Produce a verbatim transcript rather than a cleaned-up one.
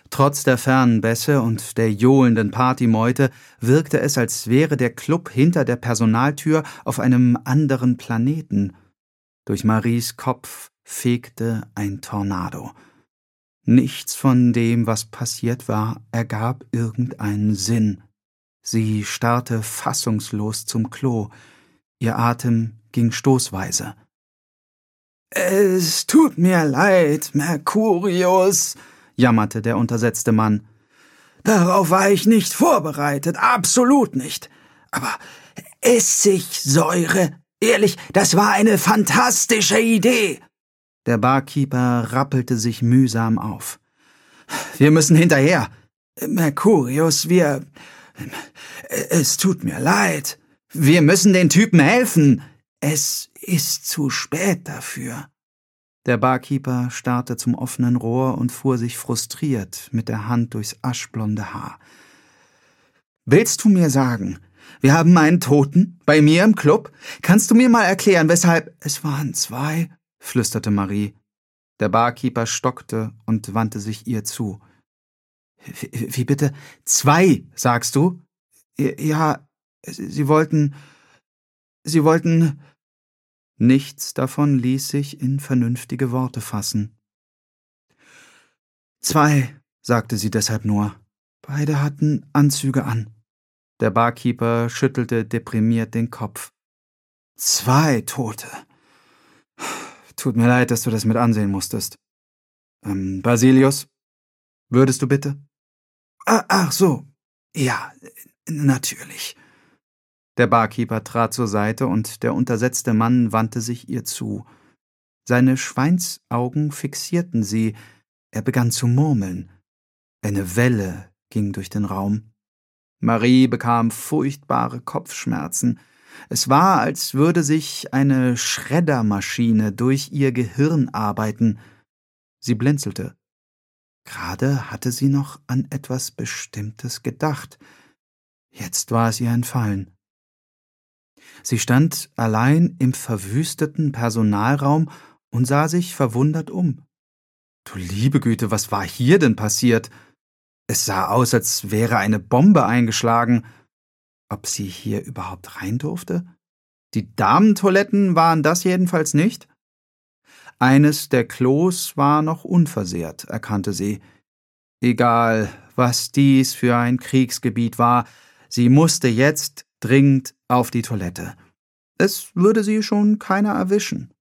Trotz der fernen Bässe und der johlenden Partymeute wirkte es, als wäre der Club hinter der Personaltür auf einem anderen Planeten. Durch Maries Kopf fegte ein Tornado. Nichts von dem, was passiert war, ergab irgendeinen Sinn. Sie starrte fassungslos zum Klo. Ihr Atem ging stoßweise. »Es tut mir leid, Mercurius«, jammerte der untersetzte Mann. »Darauf war ich nicht vorbereitet, absolut nicht. Aber Essigsäure, ehrlich, das war eine fantastische Idee.« Der Barkeeper rappelte sich mühsam auf. »Wir müssen hinterher. Mercurius, wir... Es tut mir leid. Wir müssen den Typen helfen. Es ist zu spät dafür.« Der Barkeeper starrte zum offenen Rohr und fuhr sich frustriert mit der Hand durchs aschblonde Haar. »Willst du mir sagen, wir haben einen Toten bei mir im Club? Kannst du mir mal erklären, weshalb...« »Es waren zwei«, flüsterte Marie. Der Barkeeper stockte und wandte sich ihr zu. »Wie, wie bitte? Zwei, sagst du?« »Ja, sie wollten... Sie wollten...« Nichts davon ließ sich in vernünftige Worte fassen. »Zwei«, sagte sie deshalb nur. »Beide hatten Anzüge an.« Der Barkeeper schüttelte deprimiert den Kopf. »Zwei Tote. Tut mir leid, dass du das mit ansehen musstest. Ähm, Basilius, würdest du bitte?« Ah, »Ach so, ja, natürlich.« Der Barkeeper trat zur Seite und der untersetzte Mann wandte sich ihr zu. Seine Schweinsaugen fixierten sie, er begann zu murmeln. Eine Welle ging durch den Raum. Marie bekam furchtbare Kopfschmerzen. Es war, als würde sich eine Schreddermaschine durch ihr Gehirn arbeiten. Sie blinzelte. Gerade hatte sie noch an etwas Bestimmtes gedacht. Jetzt war es ihr entfallen. Sie stand allein im verwüsteten Personalraum und sah sich verwundert um. Du liebe Güte, was war hier denn passiert? Es sah aus, als wäre eine Bombe eingeschlagen. Ob sie hier überhaupt rein durfte? Die Damentoiletten waren das jedenfalls nicht. Eines der Klos war noch unversehrt, erkannte sie. Egal, was dies für ein Kriegsgebiet war, sie musste jetzt dringend auf die Toilette. Es würde sie schon keiner erwischen.